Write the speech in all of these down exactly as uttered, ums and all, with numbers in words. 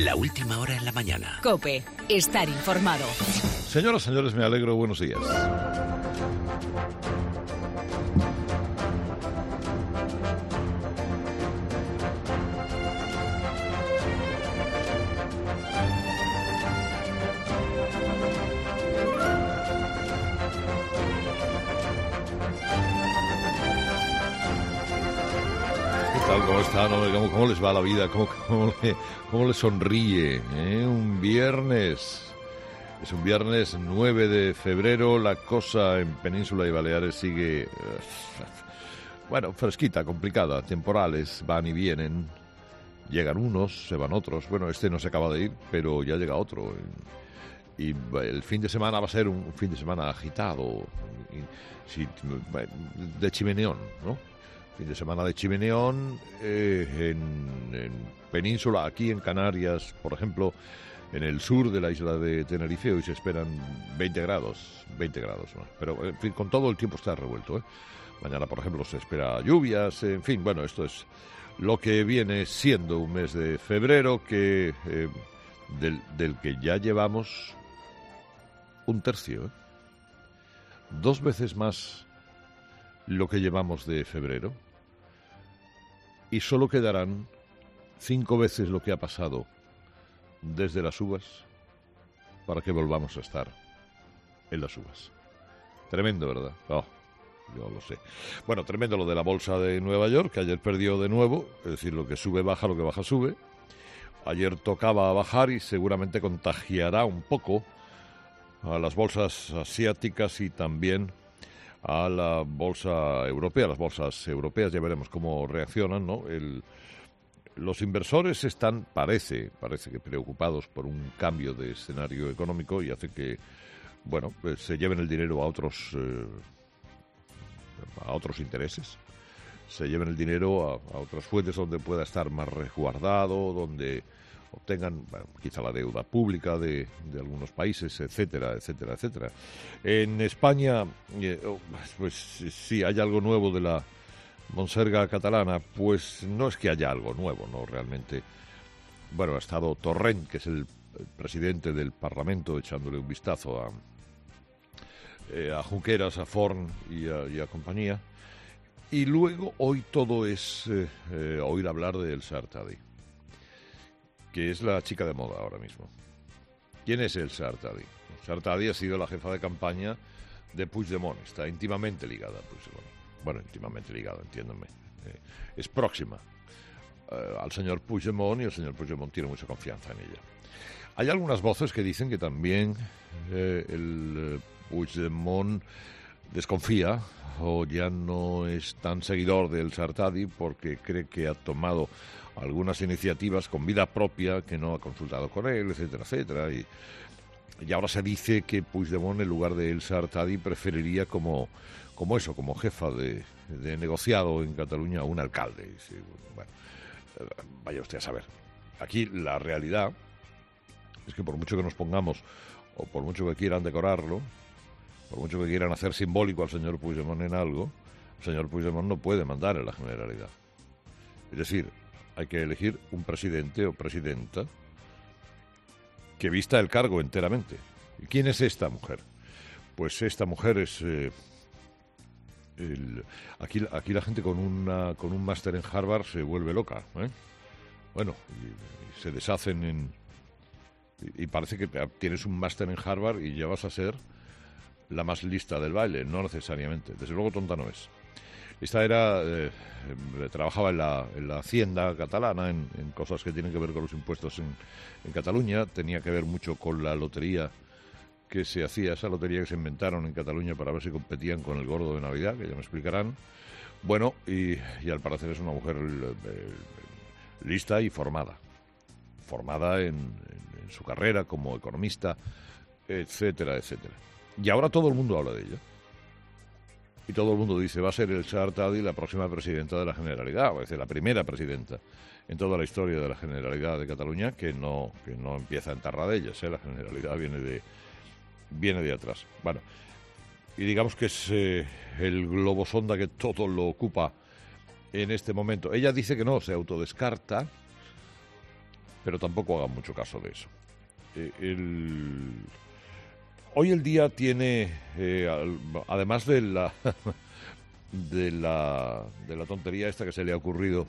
La última hora en la mañana. COPE. Estar informado. Señoras, señores, me alegro. Buenos días. ¿Cómo están? ¿Cómo, cómo les va la vida? ¿Cómo, cómo, le, cómo les sonríe? ¿Eh? Un viernes. Es un viernes nueve de febrero. La cosa en Península y Baleares sigue, eh, bueno, fresquita, complicada. Temporales van y vienen. Llegan unos, se van otros. Bueno, este no se acaba de ir, pero ya llega otro. Y el fin de semana va a ser un fin de semana agitado. De chimeneón, ¿no? Fin de semana de chimeneón eh, en, en Península, aquí en Canarias, por ejemplo, en el sur de la isla de Tenerife, hoy se esperan veinte grados, veinte grados, ¿no? Pero en fin, con todo el tiempo está revuelto, ¿eh? Mañana, por ejemplo, se espera lluvias, en fin, bueno, esto es lo que viene siendo un mes de febrero, que eh, del, del que ya llevamos un tercio, ¿eh? Dos veces más lo que llevamos de febrero. Y solo quedarán cinco veces lo que ha pasado desde las uvas para que volvamos a estar en las uvas. Tremendo, ¿verdad? Oh, yo lo sé. Bueno, tremendo lo de la bolsa de Nueva York, que ayer perdió de nuevo, es decir, lo que sube baja, lo que baja sube. Ayer tocaba bajar y seguramente contagiará un poco a las bolsas asiáticas y también a la bolsa europea, las bolsas europeas, ya veremos cómo reaccionan, ¿no? El, los inversores están, parece, parece que preocupados por un cambio de escenario económico y hace que, bueno, pues se lleven el dinero a otros, eh, a otros intereses, se lleven el dinero a, a otras fuentes donde pueda estar más resguardado, donde obtengan, bueno, quizá la deuda pública de, de algunos países, etcétera, etcétera, etcétera. En España, eh, pues sí, hay algo nuevo de la monserga catalana, pues no es que haya algo nuevo, no, realmente. Bueno, ha estado Torrent, que es el, el presidente del Parlamento, echándole un vistazo a, eh, a Junqueras, a Forn y a, y a compañía. Y luego, hoy todo es eh, eh, oír hablar de Elsa Artadi, que es la chica de moda ahora mismo. ¿Quién es Elsa Artadi? Elsa Artadi ha sido la jefa de campaña de Puigdemont, está íntimamente ligada a Puigdemont. Bueno, íntimamente ligada, entiéndanme. Eh, es próxima eh, al señor Puigdemont y el señor Puigdemont tiene mucha confianza en ella. Hay algunas voces que dicen que también eh, el eh, Puigdemont desconfía o ya no es tan seguidor del Elsa Artadi porque cree que ha tomado algunas iniciativas con vida propia que no ha consultado con él, etcétera, etcétera. Y, y ahora se dice que Puigdemont, en lugar de Elsa Artadi, preferiría como, como eso, como jefa de, de negociado en Cataluña, un alcalde. Y sí, bueno, vaya usted a saber. Aquí la realidad es que por mucho que nos pongamos, o por mucho que quieran decorarlo, por mucho que quieran hacer simbólico al señor Puigdemont en algo, el señor Puigdemont no puede mandar en la Generalidad. Es decir, hay que elegir un presidente o presidenta que vista el cargo enteramente. ¿Y quién es esta mujer? Pues esta mujer es... Eh, el, aquí, aquí la gente con, una, con un máster en Harvard se vuelve loca, ¿eh? Bueno, y, y se deshacen en... Y, y parece que tienes un máster en Harvard y ya vas a ser la más lista del baile. No necesariamente. Desde luego tonta no es. Esta era, eh, trabajaba en la, en la hacienda catalana, en, en cosas que tienen que ver con los impuestos en, en Cataluña. Tenía que ver mucho con la lotería que se hacía, esa lotería que se inventaron en Cataluña para ver si competían con el gordo de Navidad, que ya me explicarán. Bueno, y, y al parecer es una mujer eh, lista y formada. Formada en, en, en su carrera como economista, etcétera, etcétera. Y ahora todo el mundo habla de ella. Y todo el mundo dice, va a ser Elsa Artadi la próxima presidenta de la Generalidad, va a ser la primera presidenta en toda la historia de la Generalidad de Cataluña que no, que no empieza en Tarradellas, ¿eh? La Generalidad viene de, viene de atrás. Bueno, y digamos que es eh, el globo sonda que todo lo ocupa en este momento. Ella dice que no, se autodescarta, pero tampoco hagan mucho caso de eso. Eh, el... Hoy el día tiene, eh, al, además de la, de la de la tontería esta que se le ha ocurrido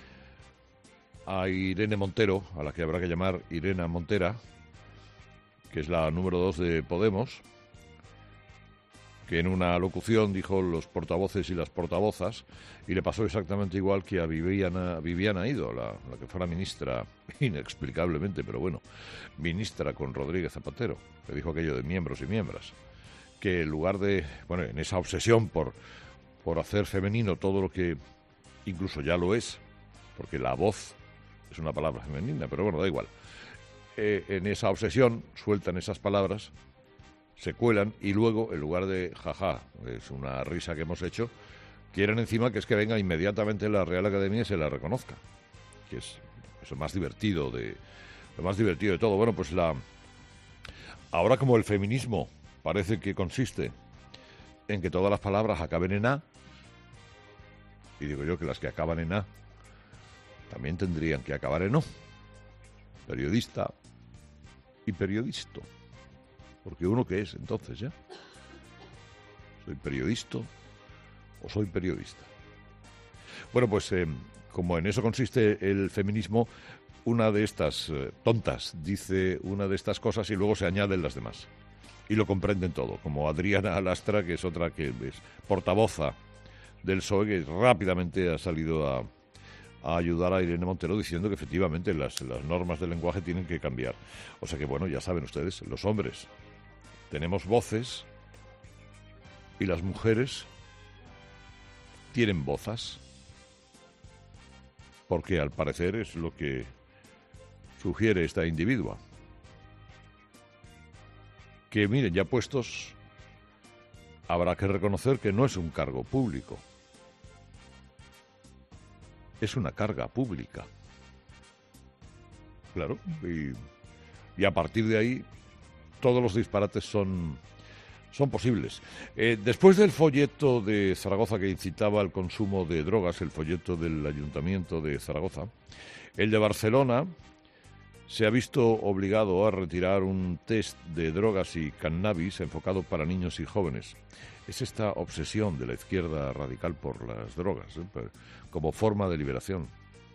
a Irene Montero, a la que habrá que llamar Irena Montera, que es la número dos de Podemos, que en una locución dijo los portavoces y las portavozas, y le pasó exactamente igual que a Viviana, Viviana Ido, la, la que fuera ministra, inexplicablemente, pero bueno, ministra con Rodríguez Zapatero, que dijo aquello de miembros y miembros, que en lugar de, bueno, en esa obsesión por, por hacer femenino todo lo que incluso ya lo es, porque la voz es una palabra femenina, pero bueno, da igual, eh, en esa obsesión sueltan esas palabras, se cuelan y luego, en lugar de jaja, es una risa que hemos hecho, quieren encima que es que venga inmediatamente la Real Academia y se la reconozca, que es eso más divertido de lo más divertido de todo. Bueno, pues la ahora como el feminismo parece que consiste en que todas las palabras acaben en A, y digo yo que las que acaban en A también tendrían que acabar en O, periodista y periodisto. Porque uno que es, entonces, ¿ya? ¿Soy periodista o soy periodista? Bueno, pues eh, como en eso consiste el feminismo, una de estas eh, tontas dice una de estas cosas y luego se añaden las demás. Y lo comprenden todo, como Adriana Lastra, que es otra que es portavoza del P S O E, que rápidamente ha salido a, a ayudar a Irene Montero diciendo que efectivamente las, las normas del lenguaje tienen que cambiar. O sea que, bueno, ya saben ustedes, los hombres tenemos voces y las mujeres tienen vozas, porque al parecer es lo que sugiere esta individua. Que miren, ya puestos, habrá que reconocer que no es un cargo público, es una carga pública. Claro, y, y a partir de ahí todos los disparates son, son posibles. Eh, después del folleto de Zaragoza que incitaba al consumo de drogas, el folleto del Ayuntamiento de Zaragoza, el de Barcelona se ha visto obligado a retirar un test de drogas y cannabis enfocado para niños y jóvenes. Es esta obsesión de la izquierda radical por las drogas, ¿eh? como forma de liberación,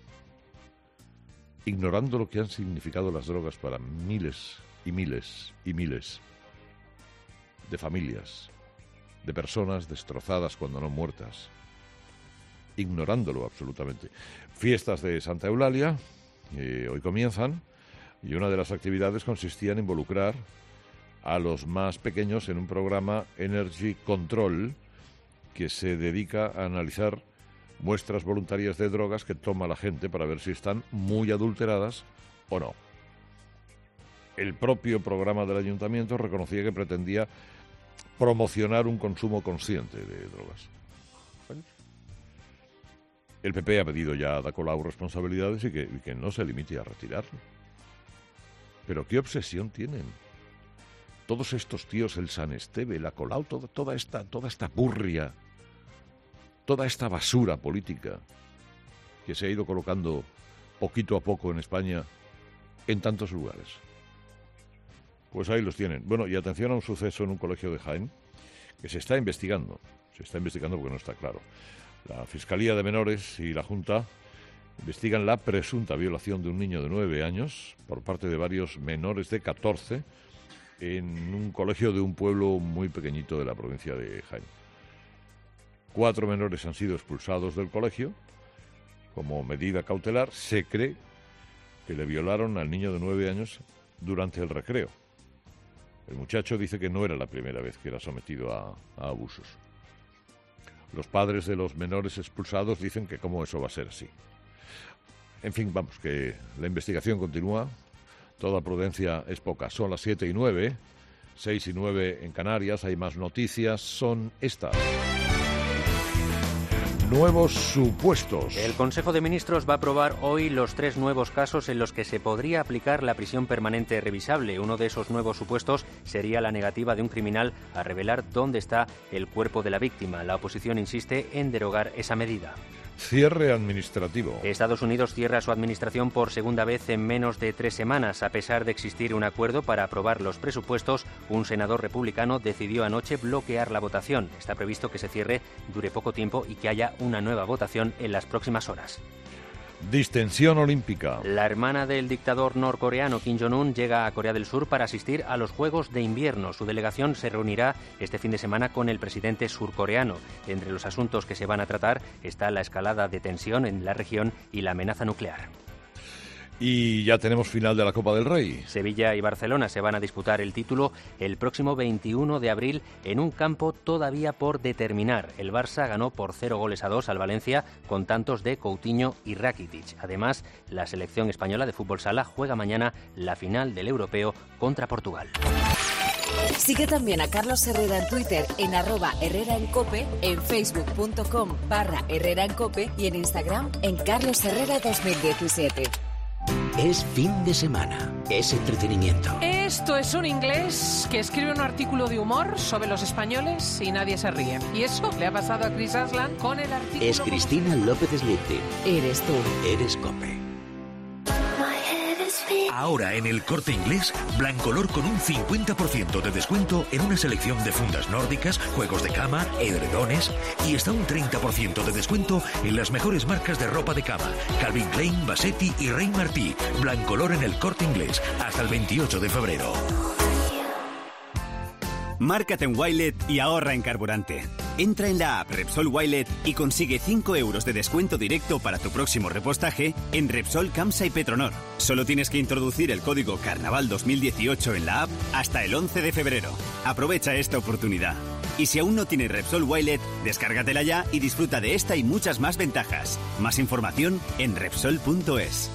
ignorando lo que han significado las drogas para miles y miles y miles de familias, de personas destrozadas cuando no muertas, ignorándolo absolutamente. Fiestas de Santa Eulalia, eh, hoy comienzan, y una de las actividades consistía en involucrar a los más pequeños en un programa Energy Control que se dedica a analizar muestras voluntarias de drogas que toma la gente para ver si están muy adulteradas o no. El propio programa del Ayuntamiento reconocía que pretendía promocionar un consumo consciente de drogas. El P P ha pedido ya a Ada Colau responsabilidades y que, y que no se limite a retirarlo. Pero qué obsesión tienen todos estos tíos, el San Esteve, la Colau, todo, toda esta, toda esta burria, toda esta basura política que se ha ido colocando poquito a poco en España en tantos lugares. Pues ahí los tienen. Bueno, y atención a un suceso en un colegio de Jaén que se está investigando. Se está investigando porque no está claro. La Fiscalía de Menores y la Junta investigan la presunta violación de un niño de nueve años por parte de varios menores de catorce en un colegio de un pueblo muy pequeñito de la provincia de Jaén. Cuatro menores han sido expulsados del colegio. Como medida cautelar, se cree que le violaron al niño de nueve años durante el recreo. El muchacho dice que no era la primera vez que era sometido a, a abusos. Los padres de los menores expulsados dicen que cómo eso va a ser así. En fin, vamos, que la investigación continúa. Toda prudencia es poca. Son las siete y nueve, seis y nueve en Canarias. Hay más noticias. Son estas. Nuevos supuestos. El Consejo de Ministros va a aprobar hoy los tres nuevos casos en los que se podría aplicar la prisión permanente revisable. Uno de esos nuevos supuestos sería la negativa de un criminal a revelar dónde está el cuerpo de la víctima. La oposición insiste en derogar esa medida. Cierre administrativo. Estados Unidos cierra su administración por segunda vez en menos de tres semanas. A pesar de existir un acuerdo para aprobar los presupuestos, un senador republicano decidió anoche bloquear la votación. Está previsto que se cierre, dure poco tiempo y que haya una nueva votación en las próximas horas. Distensión olímpica. La hermana del dictador norcoreano Kim Jong-un llega a Corea del Sur para asistir a los Juegos de Invierno. Su delegación se reunirá este fin de semana con el presidente surcoreano. Entre los asuntos que se van a tratar está la escalada de tensión en la región y la amenaza nuclear. Y ya tenemos final de la Copa del Rey. Sevilla y Barcelona se van a disputar el título el próximo veintiuno de abril en un campo todavía por determinar. El Barça ganó por cero goles a dos al Valencia con tantos de Coutinho y Rakitic. Además, la selección española de fútbol sala juega mañana la final del Europeo contra Portugal. Sigue también a Carlos Herrera en Twitter en arroba Herrera en Cope, en facebook.com barra Herrera en Cope y en Instagram en Carlos Herrera dos mil diecisiete. Es fin de semana, es entretenimiento. Esto es un inglés que escribe un artículo de humor sobre los españoles y nadie se ríe. Y eso le ha pasado a Chris Aslan con el artículo... Es Cristina López Slichting. Eres tú. Eres Cope. Ahora en el Corte Inglés, Blancolor con un cincuenta por ciento de descuento en una selección de fundas nórdicas, juegos de cama, edredones y hasta un treinta por ciento de descuento en las mejores marcas de ropa de cama, Calvin Klein, Bassetti y Rey Martí. Blancolor en el Corte Inglés hasta el veintiocho de febrero. Márcate en Wilet y ahorra en carburante. Entra en la app Repsol Wilet y consigue cinco euros de descuento directo para tu próximo repostaje en Repsol, Camsa y Petronor. Solo tienes que introducir el código Carnaval dos mil dieciocho en la app hasta el once de febrero. Aprovecha esta oportunidad. Y si aún no tienes Repsol Wilet, descárgatela ya y disfruta de esta y muchas más ventajas. Más información en Repsol punto es.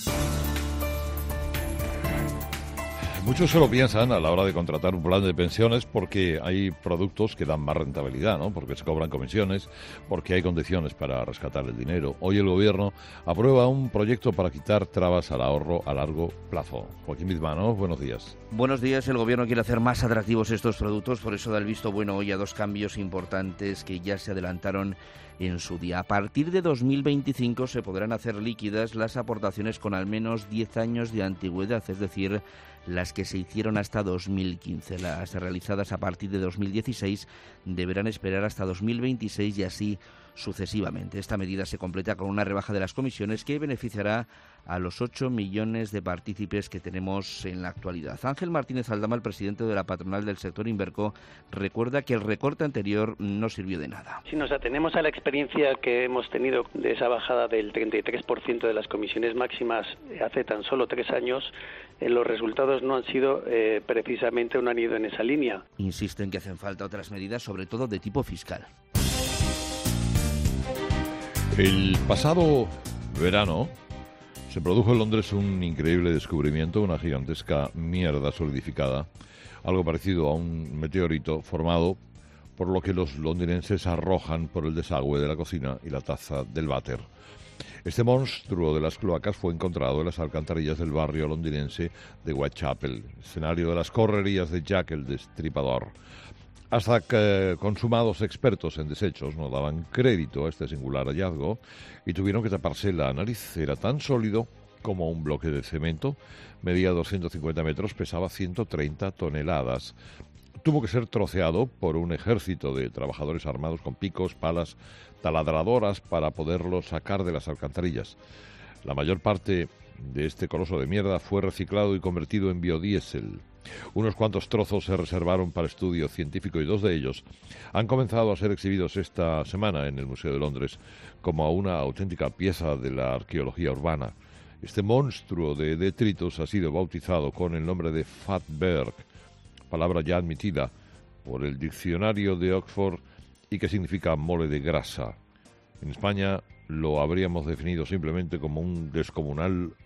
Muchos se lo piensan a la hora de contratar un plan de pensiones porque hay productos que dan más rentabilidad, ¿no? Porque se cobran comisiones, porque hay condiciones para rescatar el dinero. Hoy el Gobierno aprueba un proyecto para quitar trabas al ahorro a largo plazo. Joaquín Bizmano, buenos días. Buenos días. El Gobierno quiere hacer más atractivos estos productos, por eso da el visto bueno hoy a dos cambios importantes que ya se adelantaron en su día. A partir de dos mil veinticinco se podrán hacer líquidas las aportaciones con al menos diez años de antigüedad, es decir, las que se hicieron hasta dos mil quince. Las realizadas a partir de dos mil dieciséis deberán esperar hasta dos mil veintiséis y así sucesivamente. Esta medida se completa con una rebaja de las comisiones que beneficiará a los ocho millones de partícipes que tenemos en la actualidad. Ángel Martínez Aldama, el presidente de la patronal del sector Inverco, recuerda que el recorte anterior no sirvió de nada. Si nos atenemos a la experiencia que hemos tenido de esa bajada del treinta y tres por ciento de las comisiones máximas hace tan solo tres años, eh, los resultados no han sido eh, precisamente un han ido en esa línea. Insisten que hacen falta otras medidas, sobre todo de tipo fiscal. El pasado verano se produjo en Londres un increíble descubrimiento, una gigantesca mierda solidificada, algo parecido a un meteorito formado por lo que los londinenses arrojan por el desagüe de la cocina y la taza del váter. Este monstruo de las cloacas fue encontrado en las alcantarillas del barrio londinense de Whitechapel, escenario de las correrías de Jack el Destripador. Hasta que consumados expertos en desechos no daban crédito a este singular hallazgo y tuvieron que taparse la nariz. Era tan sólido como un bloque de cemento, medía doscientos cincuenta metros, pesaba ciento treinta toneladas. Tuvo que ser troceado por un ejército de trabajadores armados con picos, palas, taladradoras para poderlo sacar de las alcantarillas. La mayor parte de este coloso de mierda fue reciclado y convertido en biodiesel. Unos cuantos trozos se reservaron para estudio científico y dos de ellos han comenzado a ser exhibidos esta semana en el Museo de Londres como una auténtica pieza de la arqueología urbana. Este monstruo de detritos ha sido bautizado con el nombre de Fatberg, palabra ya admitida por el diccionario de Oxford y que significa mole de grasa. En España lo habríamos definido simplemente como un descomunal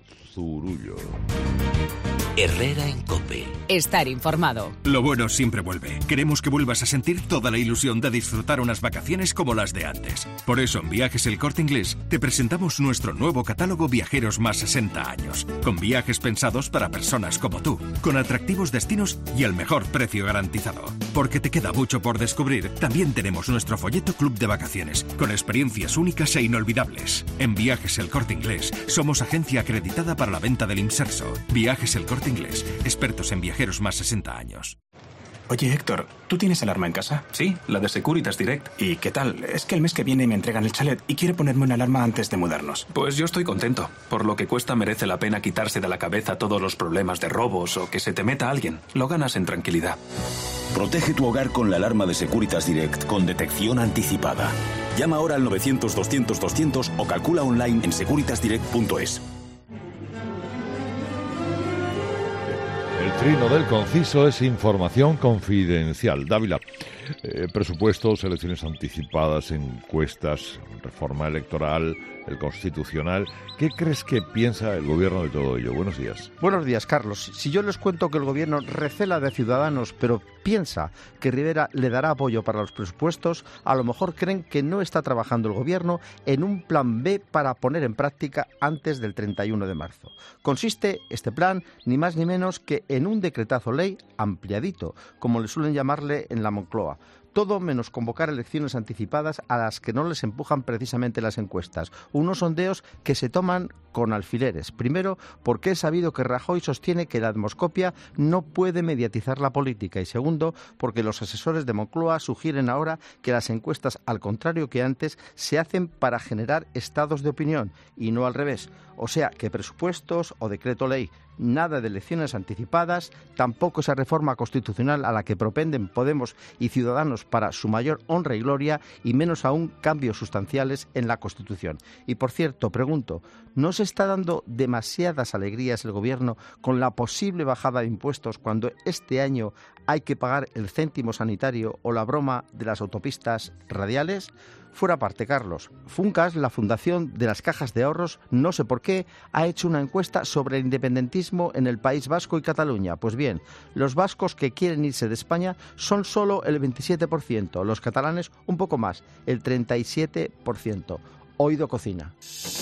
Zurullo. Herrera en COPE. Estar informado. Lo bueno siempre vuelve. Queremos que vuelvas a sentir toda la ilusión de disfrutar unas vacaciones como las de antes. Por eso en Viajes El Corte Inglés te presentamos nuestro nuevo catálogo Viajeros más sesenta años, con viajes pensados para personas como tú, con atractivos destinos y el mejor precio garantizado. Porque te queda mucho por descubrir, también tenemos nuestro folleto Club de Vacaciones, con experiencias únicas e inolvidables. En Viajes El Corte Inglés somos agencia acreditada para la venta del inserso. Viajes El Corte Inglés, expertos en viajeros más sesenta años. Oye, Héctor, ¿tú tienes alarma en casa? Sí, la de Securitas Direct. ¿Y qué tal? Es que el mes que viene me entregan el chalet y quiero ponerme una alarma antes de mudarnos. Pues yo estoy contento. Por lo que cuesta merece la pena quitarse de la cabeza todos los problemas de robos o que se te meta alguien. Lo ganas en tranquilidad. Protege tu hogar con la alarma de Securitas Direct con detección anticipada. Llama ahora al novecientos doscientos doscientos o calcula online en securitas direct punto es. El trino del conciso es información confidencial. Dávila, eh, presupuestos, elecciones anticipadas, encuestas, reforma electoral, el constitucional. ¿Qué crees que piensa el gobierno de todo ello? Buenos días. Buenos días, Carlos. Si yo les cuento que el gobierno recela de Ciudadanos, pero piensa que Rivera le dará apoyo para los presupuestos, a lo mejor creen que no está trabajando el gobierno en un plan B para poner en práctica antes del treinta y uno de marzo. Consiste este plan ni más ni menos que en un decretazo ley ampliadito, como le suelen llamarle en la Moncloa. Todo menos convocar elecciones anticipadas a las que no les empujan precisamente las encuestas. Unos sondeos que se toman con alfileres. Primero, porque es sabido que Rajoy sostiene que la atmoscopia no puede mediatizar la política. Y segundo, porque los asesores de Moncloa sugieren ahora que las encuestas, al contrario que antes, se hacen para generar estados de opinión y no al revés. O sea, que presupuestos o decreto ley, nada de elecciones anticipadas, tampoco esa reforma constitucional a la que propenden Podemos y Ciudadanos para su mayor honra y gloria, y menos aún cambios sustanciales en la Constitución. Y por cierto, pregunto, ¿no se está dando demasiadas alegrías el gobierno con la posible bajada de impuestos cuando este año hay que pagar el céntimo sanitario o la broma de las autopistas radiales? Fuera parte, Carlos. Funcas, la fundación de las cajas de ahorros, no sé por qué, ha hecho una encuesta sobre el independentismo en el País Vasco y Cataluña. Pues bien, los vascos que quieren irse de España son solo el veintisiete por ciento, los catalanes un poco más, el treinta y siete por ciento. Oído cocina.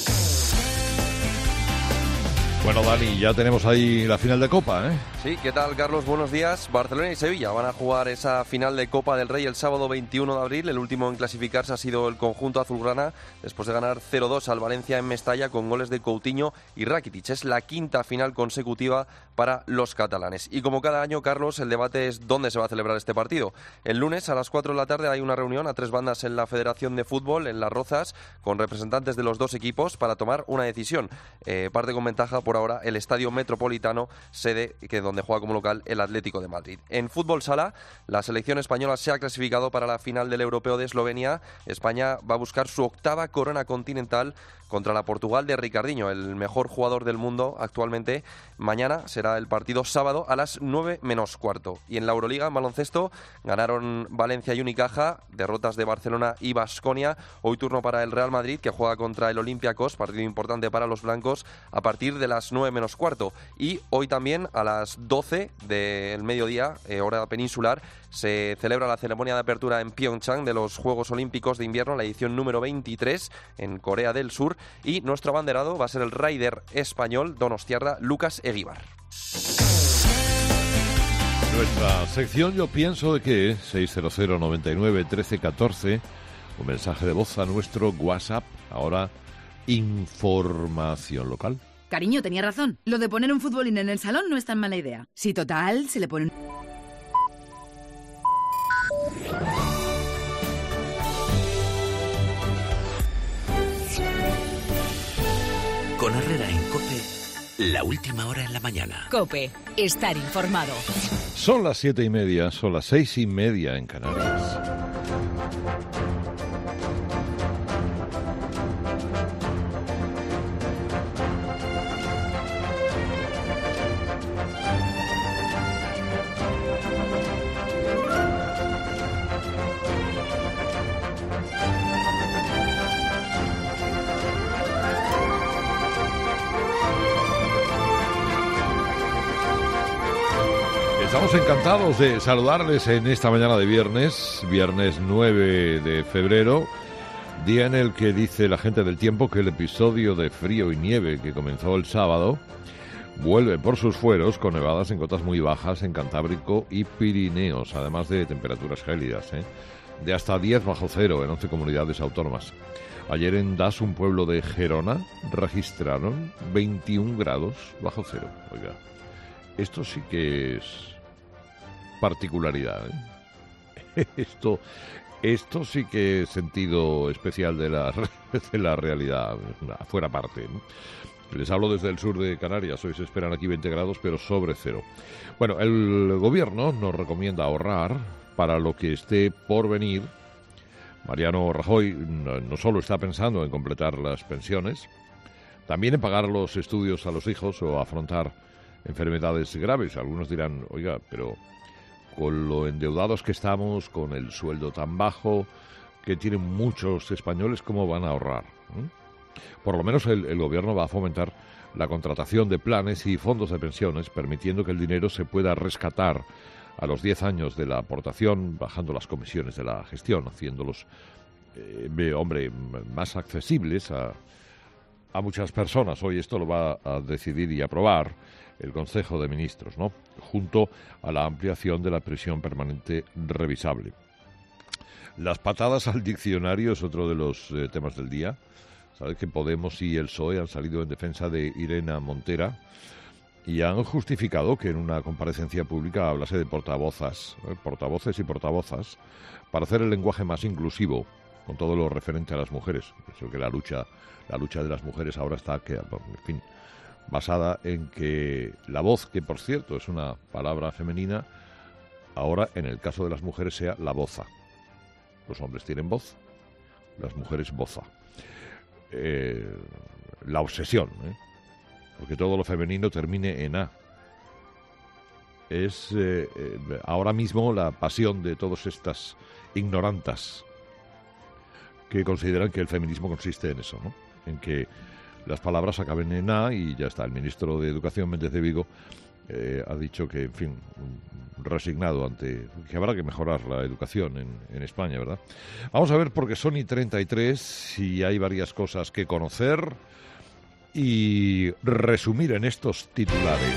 Bueno, Dani, ya tenemos ahí la final de Copa, ¿eh? Sí, ¿qué tal, Carlos? Buenos días. Barcelona y Sevilla van a jugar esa final de Copa del Rey el sábado veintiuno de abril. El último en clasificarse ha sido el conjunto azulgrana después de ganar cero dos al Valencia en Mestalla con goles de Coutinho y Rakitic. Es la quinta final consecutiva para los catalanes. Y como cada año, Carlos, el debate es dónde se va a celebrar este partido. El lunes a las cuatro de la tarde hay una reunión a tres bandas en la Federación de Fútbol, en Las Rozas, con representantes de los dos equipos para tomar una decisión. Eh, parte con ventaja por ahora el Estadio Metropolitano, sede que donde juega como local el Atlético de Madrid. En fútbol sala, la selección española se ha clasificado para la final del Europeo de Eslovenia. España va a buscar su octava corona continental contra la Portugal de Ricardinho, el mejor jugador del mundo actualmente. Mañana será el partido sábado a las nueve menos cuarto. Y en la Euroliga, en baloncesto, ganaron Valencia y Unicaja, derrotas de Barcelona y Baskonia. Hoy turno para el Real Madrid, que juega contra el Olympiacos, partido importante para los blancos, a partir de las nueve menos cuarto. Y hoy también a las doce del mediodía, eh, hora peninsular, se celebra la ceremonia de apertura en Pyeongchang de los Juegos Olímpicos de Invierno, la edición número veintitrés en Corea del Sur, y nuestro abanderado va a ser el rider español donostiarra Lucas Eguíbar. Nuestra sección Yo Pienso de Qué, seis cero cero noventa y nueve trece catorce, un mensaje de voz a nuestro WhatsApp. Ahora, información local. Cariño, tenía razón. Lo de poner un futbolín en el salón no es tan mala idea. Si total, se le pone... Con Herrera en COPE, la última hora en la mañana. COPE, estar informado. Son las siete y media, son las seis y media en Canarias. Estamos encantados de saludarles en esta mañana de viernes, viernes nueve de febrero, día en el que dice la gente del tiempo que el episodio de frío y nieve que comenzó el sábado vuelve por sus fueros con nevadas en cotas muy bajas en Cantábrico y Pirineos, además de temperaturas gélidas, ¿eh? de hasta diez bajo cero en once comunidades autónomas. Ayer en Das, un pueblo de Gerona, registraron veintiún grados bajo cero. Oiga, esto sí que es particularidad, ¿eh? Esto, esto sí que es sentido especial de la, de la realidad, fuera parte, ¿no? Les hablo desde el sur de Canarias, hoy se esperan aquí veinte grados, pero sobre cero. Bueno, el gobierno nos recomienda ahorrar para lo que esté por venir. Mariano Rajoy no, no solo está pensando en completar las pensiones, también en pagar los estudios a los hijos o afrontar enfermedades graves. Algunos dirán, oiga, pero con lo endeudados que estamos, con el sueldo tan bajo que tienen muchos españoles, ¿cómo van a ahorrar? ¿Mm? Por lo menos el, el gobierno va a fomentar la contratación de planes y fondos de pensiones, permitiendo que el dinero se pueda rescatar a los diez años de la aportación, bajando las comisiones de la gestión, haciéndolos, eh, hombre, más accesibles a, a muchas personas. Hoy esto lo va a decidir y aprobar el Consejo de Ministros, ¿no? Junto a la ampliación de la prisión permanente revisable. Las patadas al diccionario es otro de los eh, temas del día. Sabes que Podemos y el P S O E han salido en defensa de Irene Montera y han justificado que en una comparecencia pública hablase de portavozas, ¿eh? portavoces y portavozas, para hacer el lenguaje más inclusivo con todo lo referente a las mujeres. Pienso que la lucha, la lucha de las mujeres ahora está, que, en fin, basada en que la voz, que por cierto es una palabra femenina, ahora en el caso de las mujeres sea la voza. Los hombres tienen voz, las mujeres voza. Eh, la obsesión, ¿eh? porque todo lo femenino termine en A. Es eh, eh, ahora mismo la pasión de todas estas ignorantas que consideran que el feminismo consiste en eso, ¿no? En que las palabras acaben en A y ya está. El ministro de Educación, Méndez de Vigo, eh, ha dicho que, en fin, resignado ante que habrá que mejorar la educación en, en España, ¿verdad? Vamos a ver, porque son y treinta y tres y hay varias cosas que conocer y resumir en estos titulares.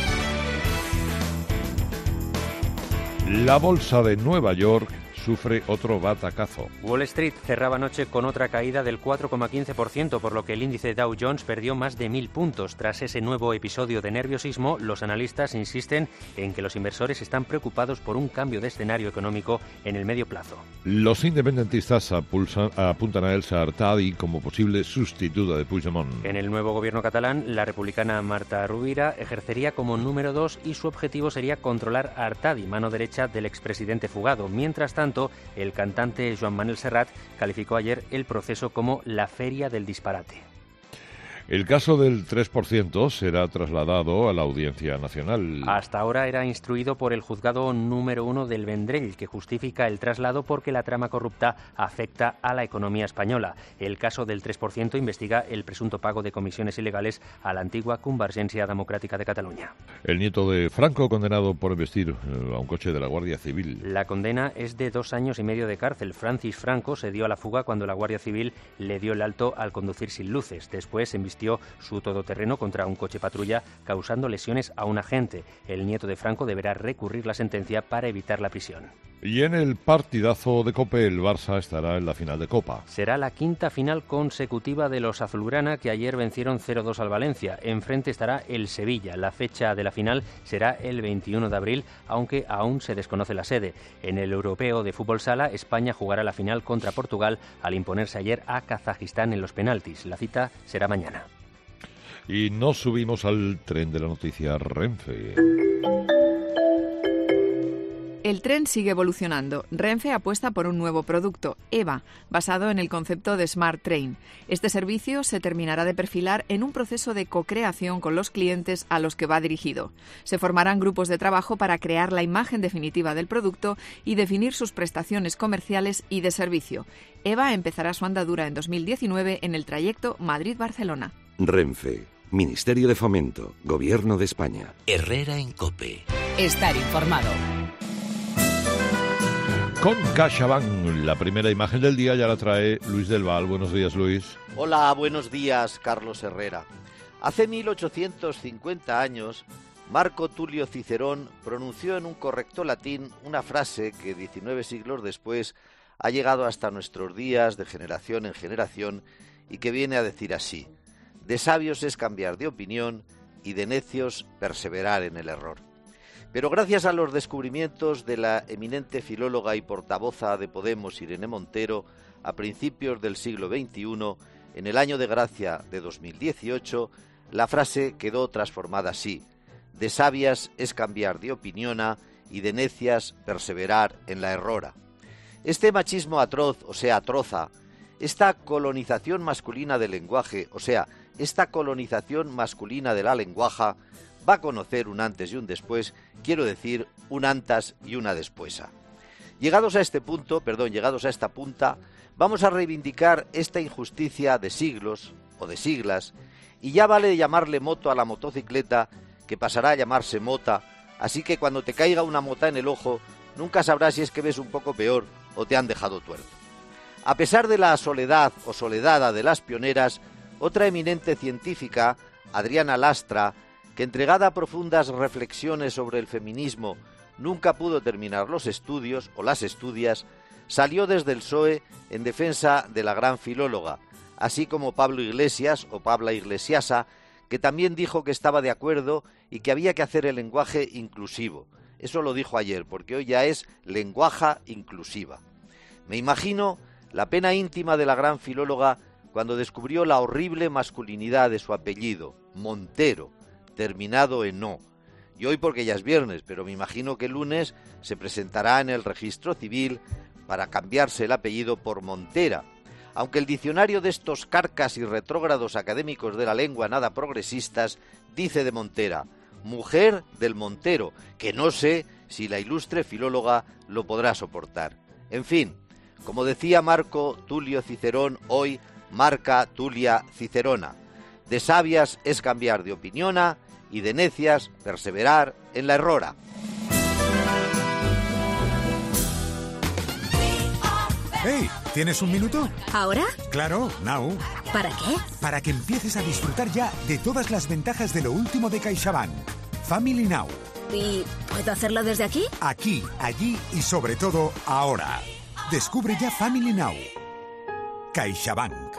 La bolsa de Nueva York sufre otro batacazo. Wall Street cerraba anoche con otra caída del cuatro coma quince por ciento, por lo que el índice Dow Jones perdió más de mil puntos. Tras ese nuevo episodio de nerviosismo, los analistas insisten en que los inversores están preocupados por un cambio de escenario económico en el medio plazo. Los independentistas apulsan, apuntan a Elsa Artadi como posible sustituta de Puigdemont. En el nuevo gobierno catalán, la republicana Marta Rovira ejercería como número dos y su objetivo sería controlar a Artadi, mano derecha del expresidente fugado. Mientras tanto, el cantante Joan Manuel Serrat calificó ayer el proceso como la feria del disparate. El caso del tres por ciento será trasladado a la Audiencia Nacional. Hasta ahora era instruido por el juzgado número uno del Vendrell, que justifica el traslado porque la trama corrupta afecta a la economía española. El caso del tres por ciento investiga el presunto pago de comisiones ilegales a la antigua Convergencia Democrática de Cataluña. El nieto de Franco condenado por embestir a un coche de la Guardia Civil. La condena es de dos años y medio de cárcel. Francis Franco se dio a la fuga cuando la Guardia Civil le dio el alto al conducir sin luces. Después embistió su todoterreno contra un coche patrulla, causando lesiones a un agente. El nieto de Franco deberá recurrir la sentencia para evitar la prisión. Y en el partidazo de Cope, el Barça estará en la final de Copa. Será la quinta final consecutiva de los azulgrana, que ayer vencieron cero dos al Valencia. Enfrente estará el Sevilla. La fecha de la final será el veintiuno de abril, aunque aún se desconoce la sede. En el Europeo de Fútbol Sala, España jugará la final contra Portugal al imponerse ayer a Kazajistán en los penaltis. La cita será mañana. Y nos subimos al tren de la noticia Renfe. El tren sigue evolucionando. Renfe apuesta por un nuevo producto, EVA, basado en el concepto de Smart Train. Este servicio se terminará de perfilar en un proceso de co-creación con los clientes a los que va dirigido. Se formarán grupos de trabajo para crear la imagen definitiva del producto y definir sus prestaciones comerciales y de servicio. EVA empezará su andadura en dos mil diecinueve en el trayecto Madrid-Barcelona. Renfe, Ministerio de Fomento, Gobierno de España. Herrera en COPE. estar informado. Con CaixaBank, la primera imagen del día ya la trae Luis del Val. Buenos días, Luis. Hola, buenos días, Carlos Herrera. Hace mil ochocientos cincuenta años, Marco Tulio Cicerón pronunció en un correcto latín una frase que diecinueve siglos después ha llegado hasta nuestros días de generación en generación y que viene a decir así: de sabios es cambiar de opinión y de necios perseverar en el error. Pero gracias a los descubrimientos de la eminente filóloga y portavoza de Podemos, Irene Montero, a principios del siglo veintiuno, en el año de gracia de dos mil dieciocho, la frase quedó transformada así: de sabias es cambiar de opiniona y de necias perseverar en la errora. Este machismo atroz, o sea, atroza, esta colonización masculina del lenguaje, o sea, esta colonización masculina de la lenguaja, va a conocer un antes y un después, quiero decir, un antas y una despuesa. Llegados a este punto, perdón, llegados a esta punta, vamos a reivindicar esta injusticia de siglos o de siglas, y ya vale llamarle moto a la motocicleta, que pasará a llamarse mota, así que cuando te caiga una mota en el ojo, nunca sabrás si es que ves un poco peor o te han dejado tuerto. A pesar de la soledad o soledada de las pioneras, otra eminente científica, Adriana Lastra, que entregada a profundas reflexiones sobre el feminismo nunca pudo terminar los estudios o las estudias, salió desde el P S O E en defensa de la gran filóloga, así como Pablo Iglesias o Pabla Iglesiasa, que también dijo que estaba de acuerdo y que había que hacer el lenguaje inclusivo. Eso lo dijo ayer, porque hoy ya es lenguaja inclusiva. Me imagino la pena íntima de la gran filóloga cuando descubrió la horrible masculinidad de su apellido, Montero, terminado en O. Y hoy porque ya es viernes, pero me imagino que el lunes se presentará en el registro civil para cambiarse el apellido por Montera. Aunque el diccionario de estos carcas y retrógrados académicos de la lengua nada progresistas dice de Montera, mujer del Montero, que no sé si la ilustre filóloga lo podrá soportar. En fin, como decía Marco Tulio Cicerón, hoy Marca Tulia Cicerona. De sabias es cambiar de opiniona y de necias perseverar en la errora. Hey, ¿tienes un minuto? ¿Ahora? Claro, now. ¿Para qué? Para que empieces a disfrutar ya de todas las ventajas de lo último de CaixaBank. Family Now. ¿Y puedo hacerlo desde aquí? Aquí, allí y sobre todo ahora. Descubre ya Family Now. CaixaBank.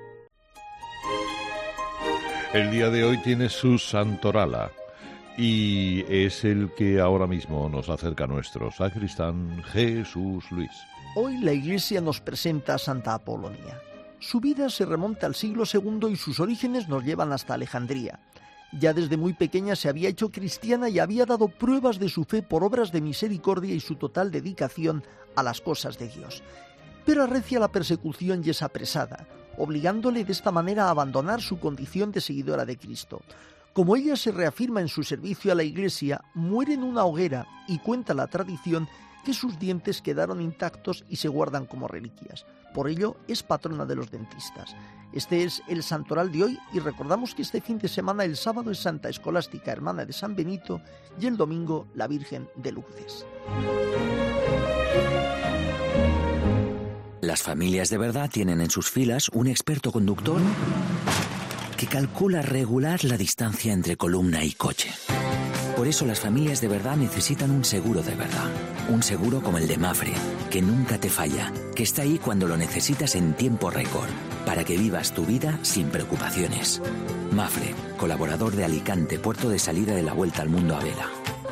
El día de hoy tiene su santorala y es el que ahora mismo nos acerca a nuestro sacristán Jesús Luis. Hoy la Iglesia nos presenta a Santa Apolonia. Su vida se remonta al siglo segundo y sus orígenes nos llevan hasta Alejandría. Ya desde muy pequeña se había hecho cristiana y había dado pruebas de su fe por obras de misericordia y su total dedicación a las cosas de Dios. Pero arrecia la persecución y es apresada, obligándole de esta manera a abandonar su condición de seguidora de Cristo. Como ella se reafirma en su servicio a la Iglesia, muere en una hoguera y cuenta la tradición que sus dientes quedaron intactos y se guardan como reliquias. Por ello es patrona de los dentistas. Este es el santoral de hoy y recordamos que este fin de semana el sábado es Santa Escolástica, hermana de San Benito, y el domingo la Virgen de Lourdes. Las familias de verdad tienen en sus filas un experto conductor que calcula regular la distancia entre columna y coche. Por eso las familias de verdad necesitan un seguro de verdad. Un seguro como el de Mafre, que nunca te falla, que está ahí cuando lo necesitas en tiempo récord, para que vivas tu vida sin preocupaciones. Mafre, colaborador de Alicante, puerto de salida de la Vuelta al Mundo a vela.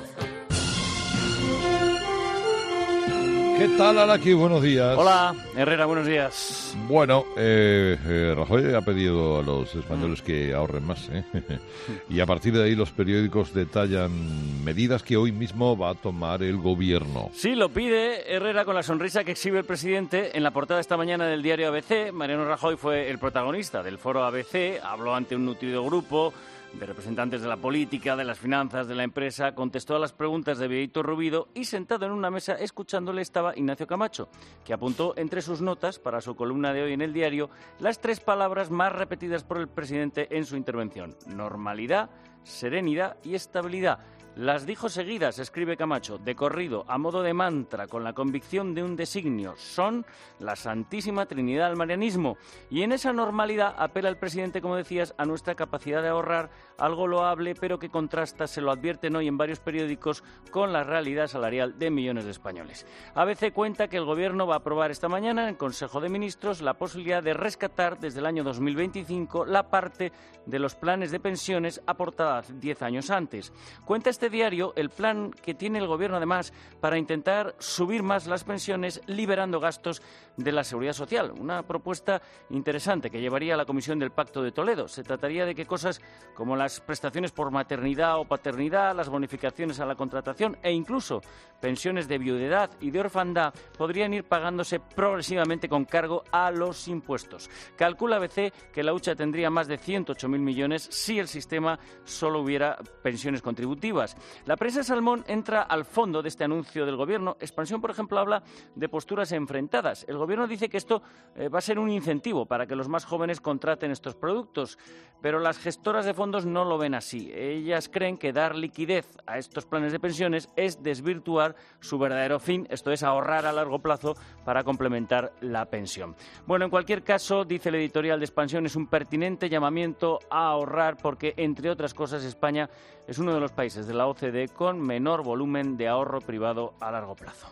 ¿Qué tal, Araki? Buenos días. Hola, Herrera, buenos días. Bueno, eh, eh, Rajoy ha pedido a los españoles que ahorren más, ¿eh? Y a partir de ahí los periódicos detallan medidas que hoy mismo va a tomar el gobierno. Sí, lo pide Herrera con la sonrisa que exhibe el presidente en la portada esta mañana del diario A B C. Mariano Rajoy fue el protagonista del foro A B C, habló ante un nutrido grupo de representantes de la política, de las finanzas, de la empresa, contestó a las preguntas de Bieito Rubido y sentado en una mesa escuchándole estaba Ignacio Camacho, que apuntó entre sus notas para su columna de hoy en el diario las tres palabras más repetidas por el presidente en su intervención: normalidad, serenidad y estabilidad. Las dijo seguidas, escribe Camacho, de corrido, a modo de mantra, con la convicción de un designio. Son la Santísima Trinidad del marianismo. Y en esa normalidad apela el presidente, como decías, a nuestra capacidad de ahorrar, algo loable, pero que contrasta, se lo advierten hoy en varios periódicos, con la realidad salarial de millones de españoles. A B C cuenta que el Gobierno va a aprobar esta mañana en el Consejo de Ministros la posibilidad de rescatar desde el año dos mil veinticinco la parte de los planes de pensiones aportada diez años antes. Cuenta este diario el plan que tiene el Gobierno, además, para intentar subir más las pensiones, liberando gastos de la Seguridad Social. Una propuesta interesante que llevaría a la Comisión del Pacto de Toledo. Se trataría de que cosas como las prestaciones por maternidad o paternidad, las bonificaciones a la contratación e incluso pensiones de viudedad y de orfandad podrían ir pagándose progresivamente con cargo a los impuestos. Calcula B C que la hucha tendría más de ciento ocho mil millones si el sistema solo hubiera pensiones contributivas. La prensa Salmón entra al fondo de este anuncio del Gobierno. Expansión, por ejemplo, habla de posturas enfrentadas. El Gobierno dice que esto eh, va a ser un incentivo para que los más jóvenes contraten estos productos, pero las gestoras de fondos no lo ven así. Ellas creen que dar liquidez a estos planes de pensiones es desvirtuar su verdadero fin, esto es ahorrar a largo plazo para complementar la pensión. Bueno, en cualquier caso, dice el editorial de Expansión, es un pertinente llamamiento a ahorrar porque, entre otras cosas, España es uno de los países de la O C D e con menor volumen de ahorro privado a largo plazo.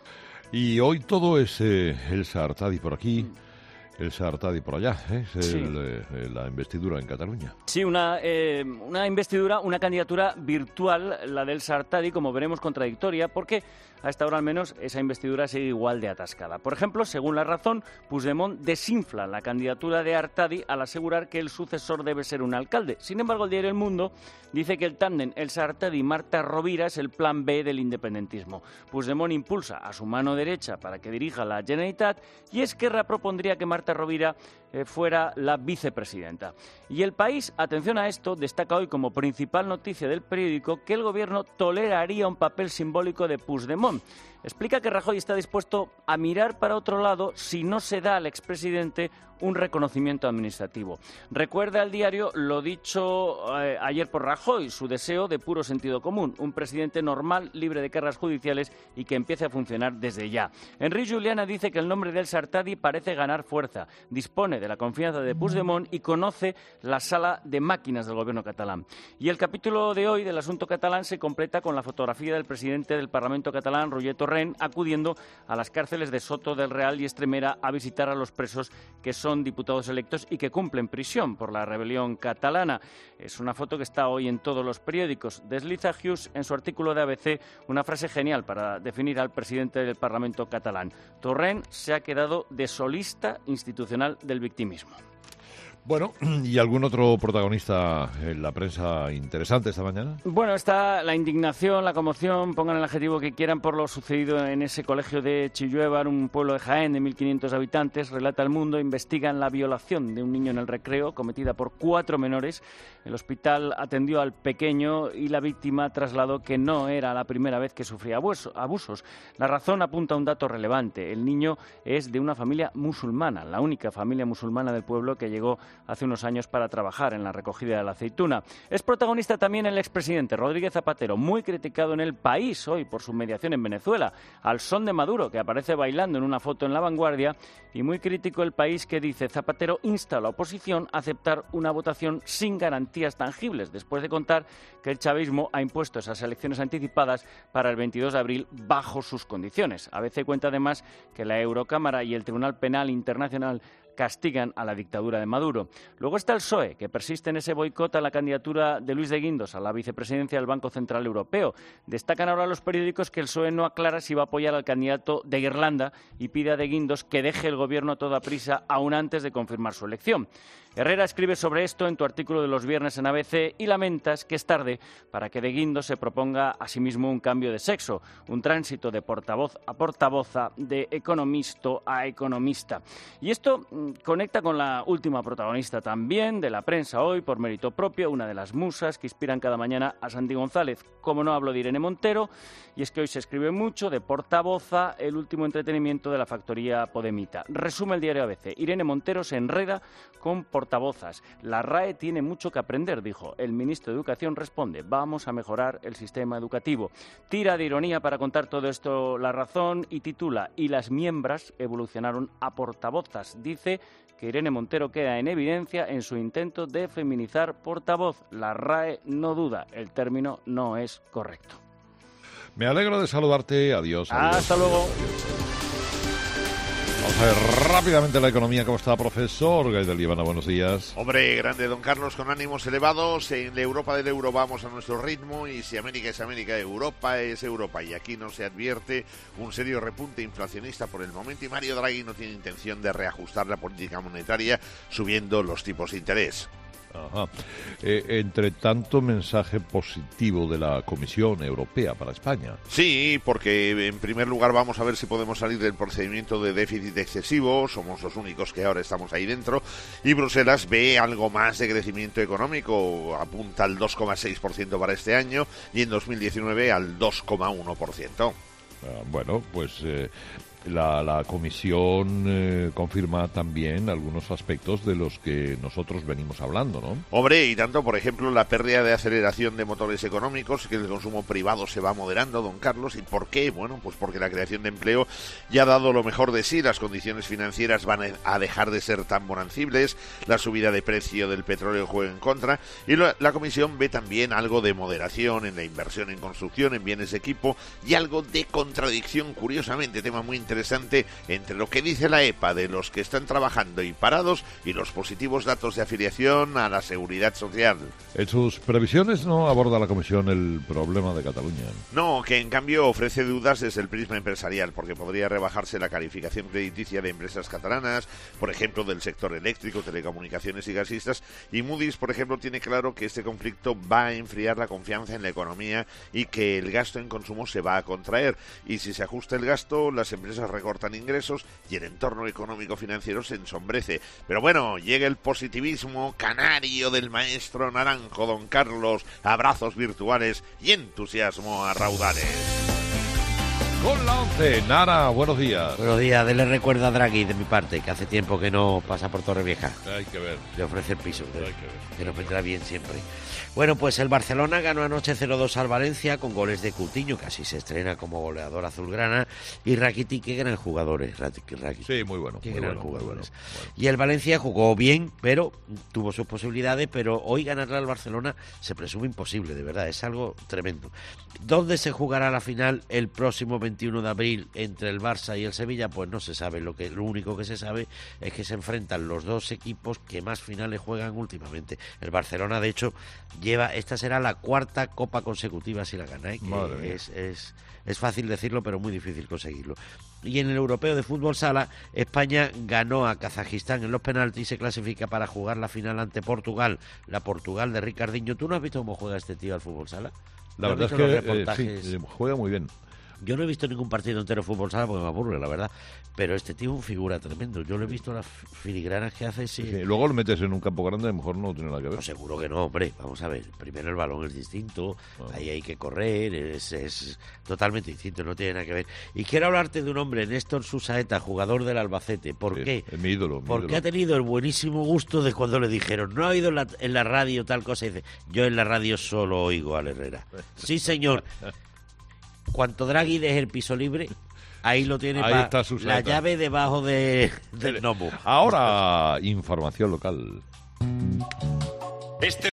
Y hoy todo es eh, el Sartadi por aquí, el Sartadi por allá, ¿eh? Es Sí. el, eh, la investidura en Cataluña. Sí, una, eh, una investidura, una candidatura virtual, la del Sartadi, como veremos, contradictoria, porque a esta hora al menos esa investidura sigue igual de atascada. Por ejemplo, según La Razón, Puigdemont desinfla la candidatura de Artadi al asegurar que el sucesor debe ser un alcalde. Sin embargo, el diario El Mundo dice que el tándem El Sartadi-Marta Rovira es el plan B del independentismo. Puigdemont impulsa a su mano derecha para que dirija la Generalitat y Esquerra propondría que Marta Rovira eh, fuera la vicepresidenta. Y El País, atención a esto, destaca hoy como principal noticia del periódico que el Gobierno toleraría un papel simbólico de Puigdemont. Explica que Rajoy está dispuesto a mirar para otro lado si no se da al expresidente un reconocimiento administrativo. Recuerda al diario lo dicho eh, ayer por Rajoy, su deseo de puro sentido común, un presidente normal, libre de cargas judiciales y que empiece a funcionar desde ya. Enrique Juliana dice que el nombre del Sartadi parece ganar fuerza, dispone de la confianza de Puigdemont y conoce la sala de máquinas del gobierno catalán. Y el capítulo de hoy del asunto catalán se completa con la fotografía del presidente del Parlamento catalán, Roger Torrent, acudiendo a las cárceles de Soto del Real y Extremera a visitar a los presos que son diputados electos y que cumplen prisión por la rebelión catalana. Es una foto que está hoy en todos los periódicos. Desliza Hughes en su artículo de A B C una frase genial para definir al presidente del Parlamento catalán. Torrent se ha quedado de solista institucional del victimismo. Bueno, ¿y algún otro protagonista en la prensa interesante esta mañana? Bueno, está la indignación, la conmoción, pongan el adjetivo que quieran por lo sucedido en ese colegio de Chilluévar, un pueblo de Jaén de mil quinientos habitantes. Relata El Mundo, investigan la violación de un niño en el recreo cometida por cuatro menores. El hospital atendió al pequeño y la víctima trasladó que no era la primera vez que sufría abusos. La Razón apunta a un dato relevante. El niño es de una familia musulmana, la única familia musulmana del pueblo que llegó hace unos años para trabajar en la recogida de la aceituna. Es protagonista también el expresidente Rodríguez Zapatero, muy criticado en El País hoy por su mediación en Venezuela, al son de Maduro, que aparece bailando en una foto en La Vanguardia, y muy crítico El País, que dice: Zapatero insta a la oposición a aceptar una votación sin garantías tangibles, después de contar que el chavismo ha impuesto esas elecciones anticipadas para el veintidós de abril bajo sus condiciones. A veces cuenta además que la Eurocámara y el Tribunal Penal Internacional castigan a la dictadura de Maduro. Luego está el P S O E, que persiste en ese boicot a la candidatura de Luis de Guindos a la vicepresidencia del Banco Central Europeo. Destacan ahora los periódicos que el P S O E no aclara si va a apoyar al candidato de Irlanda y pide a de Guindos que deje el gobierno a toda prisa aún antes de confirmar su elección. Herrera escribe sobre esto en tu artículo de los viernes en A B C y lamentas que es tarde para que de Guindos se proponga a sí mismo un cambio de sexo, un tránsito de portavoz a portavoza, de economista a economista. Y esto conecta con la última protagonista también de la prensa hoy, por mérito propio, una de las musas que inspiran cada mañana a Santi González. Como no, hablo de Irene Montero, y es que hoy se escribe mucho de Portavoza, el último entretenimiento de la factoría podemita. Resume el diario A B C. Irene Montero se enreda con portavozas. La RAE tiene mucho que aprender, dijo. El ministro de Educación responde: vamos a mejorar el sistema educativo. Tira de ironía para contar todo esto La Razón y titula: y las miembros evolucionaron a portavozas. Dice que Irene Montero queda en evidencia en su intento de feminizar portavoz. La RAE no duda, el término no es correcto. Me alegro de saludarte. Adiós. adiós Hasta adiós, luego. Adiós. Vamos a ver rápidamente la economía. ¿Cómo está, profesor Gaidel Líbana? Buenos días. Hombre, grande, don Carlos, con ánimos elevados. En la Europa del euro vamos a nuestro ritmo, y si América es América, Europa es Europa. Y aquí no se advierte un serio repunte inflacionista por el momento, y Mario Draghi no tiene intención de reajustar la política monetaria subiendo los tipos de interés. Ajá. Eh, entre tanto, mensaje positivo de la Comisión Europea para España. Sí, porque en primer lugar vamos a ver si podemos salir del procedimiento de déficit excesivo. Somos los únicos que ahora estamos ahí dentro. Y Bruselas ve algo más de crecimiento económico. Apunta al dos coma seis por ciento para este año y en dos mil diecinueve al dos coma uno por ciento. Ah, bueno, pues... Eh... La, la Comisión eh, confirma también algunos aspectos de los que nosotros venimos hablando, ¿no? Hombre, y tanto, por ejemplo, la pérdida de aceleración de motores económicos, que el consumo privado se va moderando, don Carlos. ¿Y por qué? Bueno, pues porque la creación de empleo ya ha dado lo mejor de sí, las condiciones financieras van a dejar de ser tan bonancibles, la subida de precio del petróleo juega en contra, y la, la Comisión ve también algo de moderación en la inversión en construcción, en bienes de equipo, y algo de contradicción, curiosamente, tema muy interesante, entre lo que dice la E P A de los que están trabajando y parados y los positivos datos de afiliación a la Seguridad Social. En sus previsiones no aborda la Comisión el problema de Cataluña. No, que en cambio ofrece dudas desde el prisma empresarial, porque podría rebajarse la calificación crediticia de empresas catalanas, por ejemplo, del sector eléctrico, telecomunicaciones y gasistas, y Moody's, por ejemplo, tiene claro que este conflicto va a enfriar la confianza en la economía y que el gasto en consumo se va a contraer, y si se ajusta el gasto, las empresas recortan ingresos y el entorno económico-financiero se ensombrece. Pero bueno, llega el positivismo canario del maestro Naranjo, don Carlos, abrazos virtuales y entusiasmo a raudales. Con la once, Nara, buenos días. Buenos días, dele recuerda a Draghi de mi parte, que hace tiempo que no pasa por Torrevieja. Hay que ver. Le ofrece el piso, que, Hay que ver. que nos vendrá bien siempre. Bueno, pues el Barcelona ganó anoche cero dos al Valencia con goles de Coutinho, que así se estrena como goleador azulgrana, y Rakitic, que gran jugadores. Rakitic, sí, muy bueno. Qué muy gran bueno, jugadores. Bueno, bueno. Y el Valencia jugó bien, pero tuvo sus posibilidades, pero hoy ganarle al Barcelona se presume imposible, de verdad, es algo tremendo. ¿Dónde se jugará la final el próximo veintiuno de abril entre el Barça y el Sevilla? Pues no se sabe, lo que lo único que se sabe es que se enfrentan los dos equipos que más finales juegan últimamente. El Barcelona, de hecho, lleva, esta será la cuarta copa consecutiva si la gana, ¿eh? Que es, es, es fácil decirlo, pero muy difícil conseguirlo. Y en el europeo de fútbol sala, España ganó a Kazajistán en los penaltis y se clasifica para jugar la final ante Portugal, la Portugal de Ricardinho. ¿Tú no has visto cómo juega este tío al fútbol sala? La verdad es que eh, sí, juega muy bien. Yo no he visto ningún partido entero de fútbol sala porque me aburre, la verdad. Pero este tío es un figura tremendo. Yo lo he visto las filigranas que hace. Sí. Sí, luego lo metes en un campo grande, a lo mejor no tiene nada que ver. No, seguro que no, hombre. Vamos a ver. Primero el balón es distinto, ah. ahí hay que correr, es, es totalmente distinto, no tiene nada que ver. Y quiero hablarte de un hombre, Néstor Susaeta, jugador del Albacete. ¿Por sí, qué? Es mi ídolo. Mi Porque ídolo. ha tenido el buenísimo gusto de cuando le dijeron, no ha oído en la, en la radio tal cosa. Y dice, yo en la radio solo oigo a Herrera. Sí, señor. Cuanto Draghi deje el piso libre, ahí lo tiene para la llave debajo de, del gnomo. Ahora, información local. Este